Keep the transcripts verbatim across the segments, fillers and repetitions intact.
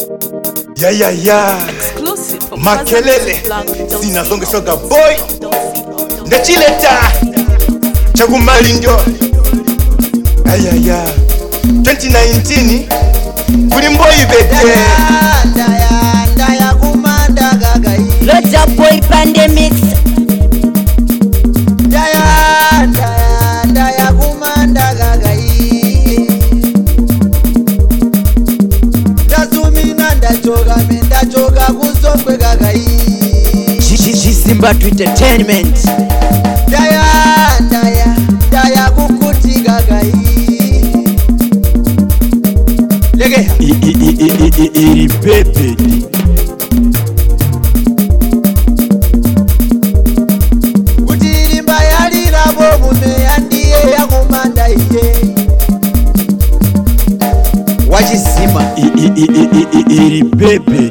Ya ya ya makelele zinazonge soga boy ndachileta chagumali ndio. Aya ya twenty nineteen kuri mboyi bete ndaya ndaya kumanda gagai Loja boy pandemic ndaya ndaya ndaya kumanda gagai ndazumina ndachoka mendachoka kusokwe gagai Simba to entertainment ndaya ndaya ndaya kukuti gagai lege iri pepe kuti rimba yalirabo mume andiye yakumanda iye wachisima iri pepe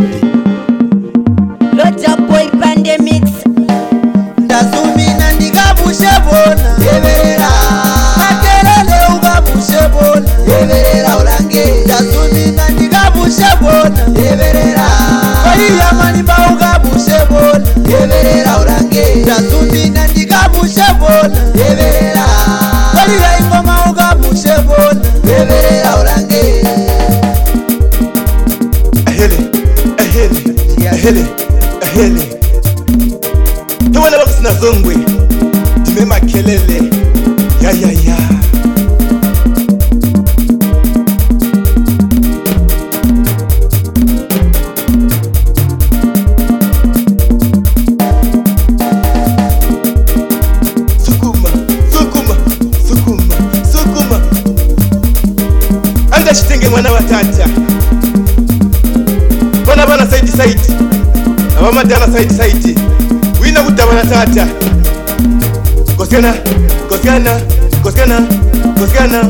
Loja boy pandemic ndazumina ndikabushe bona yeverera makelele ukabushe bona yeverera ulange ndazumina ndikabushe bona yeverera oyiya manimba ukabushe bona yeverera ulange ndazumina ndikabushe bona yeverera oyiya ingoma ukabushe bona yeverera ulange ahele ahele ahele ahele tubona bakusina zongwe dime makelele ya ya ya sukuma sukuma sukuma sukuma anda shitenge mwana wa tata bana bana side side abamadala side side wina kutabana tata kosiana kosiana kosiana kosiana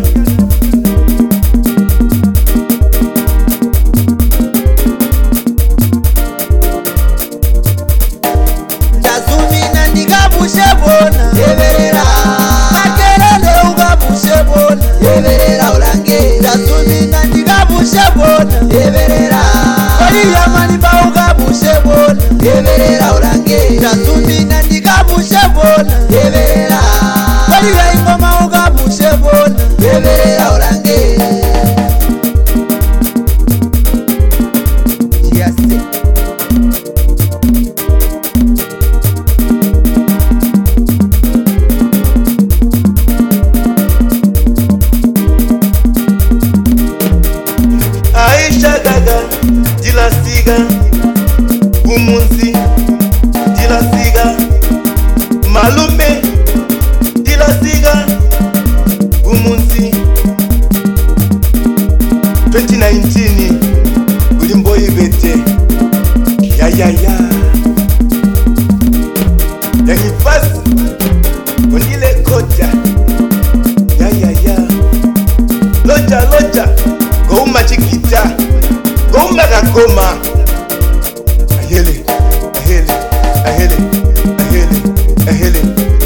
ndazumina ndikabushe bona yeverera makelele ukabushe bona yeverera ulange ndazumina ndikabushe bona yeverera oyiya manimba ukabushe bona yeverera ulange ndazumina ndikabushe bona yeverera oyiya ingoma ukabushe bona yeverera ulange Jiase Aisha gaga dilasiga umunzi dilasiga malume dilasiga umunzi twenty nineteen ulimbo ibete ya ya ya ya hifasi kundile koja ya ya ya loja loja Goma chikita Goma kakoma Ahele Ahele Ahele Ahele Ahele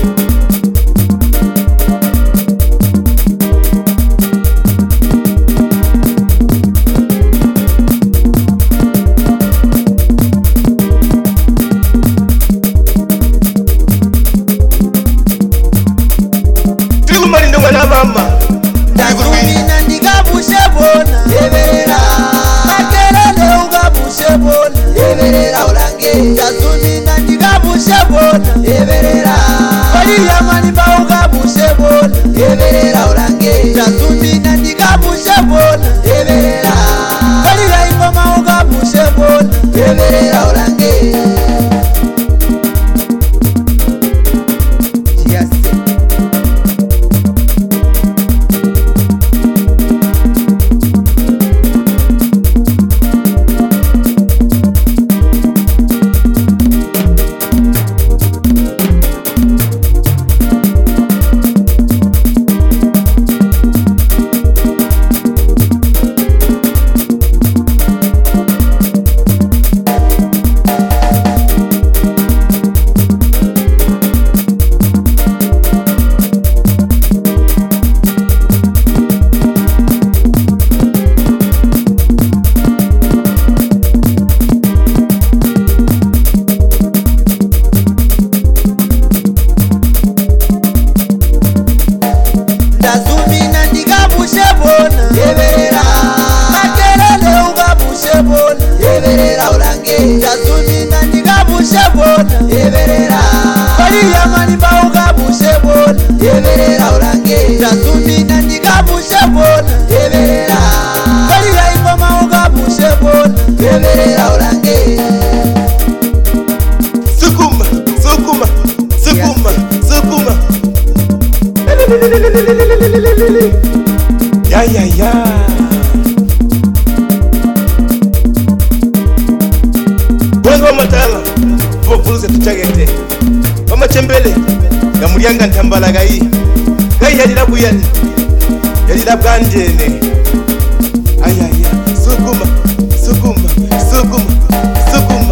Trigu marindo mwana mama ndazumina ndikabushe bona yeverera makelele ukabushe bona yeverera ulange ndazumina ndikabushe bona yeverera oyiya manimba ukabushe bona yeverera ulange ndazumina ndikabushe bona yeverera oyiya ingoma ukabushe bona yeverera ulange Jiase eberera Waliyamani mbauga bushebona eberera ulange Tasumina ndiga bushebona eberera Waliya ingoma uga bushebona eberera ulange Sukuma, sukuma, sukuma, sukuma. Ya ya ya. Bwangu wa matala, populuze tuchagete. Mama chembele, gamulianga ntambala gai. Gai yalila buyani, yalila bwanjene. Ayaya, sukuma, sukuma, sukuma, sukuma.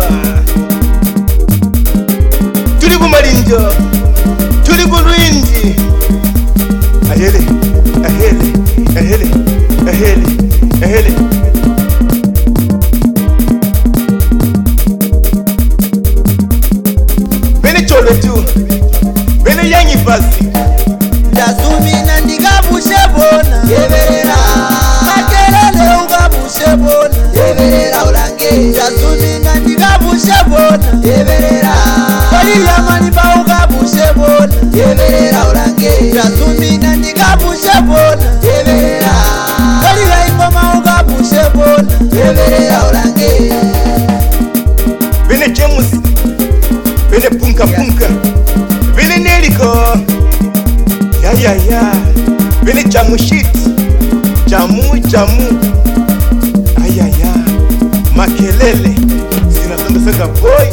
Tuli kumalinjo, tuli kulwindi. Ahele, ahele, ahele, ahele, ahele. Bene cholo tu, bene yangi fasi. Tasumina ndiga bushebona eberera Makelele uga bushebona eberera ulange Tasumina ndiga bushebona eberera Waliyamani mbauga bushebona eberera ulange Tasumina ndiga bushebona eberera Waliya ingoma uga bushebona eberera ulange Bene James, bene punka punka, bene Neliko. Ya ya ya, bene jamu shit, jamu jamu. Ayaya, makelele, sinasonga saka boy.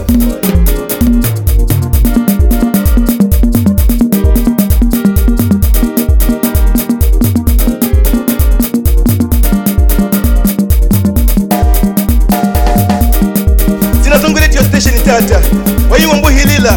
Sinasonga radio station tata, wayiwa mbuhilila.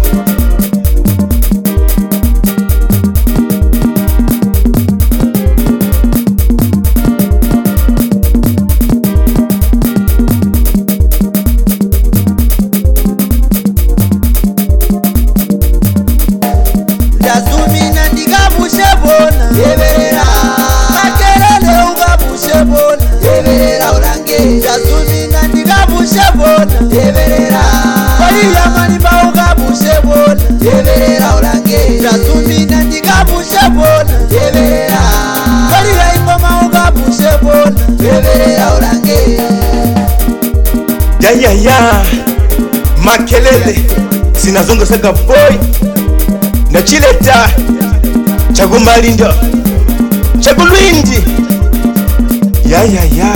Tasumina ndiga bushebona eberera Makelele uga bushebona eberera ulange Tasumina ndiga bushebona eberera Waliyamani mbauga bushebona eberera ulange Tasumina ndiga bushebona eberera Waliya ingoma uga bushebona eberera ulange Ya ya ya, makelele, sinazonga saka boy. Na chileta chagumalindo chagulwindi. Ya ya ya.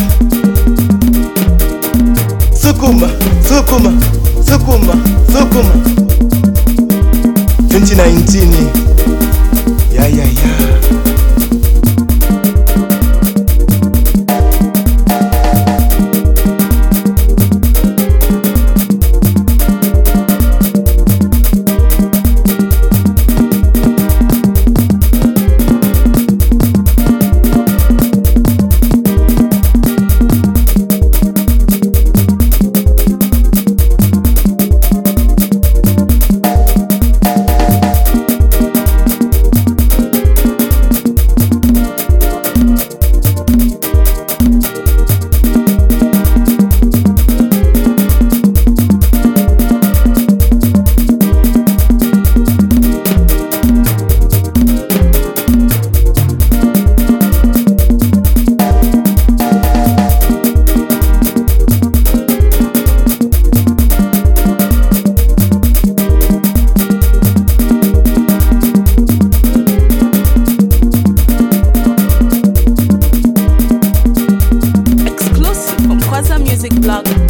Sukuma, sukuma, sukuma, sukuma. twenty nineteen. Ya ya ya. Music blog.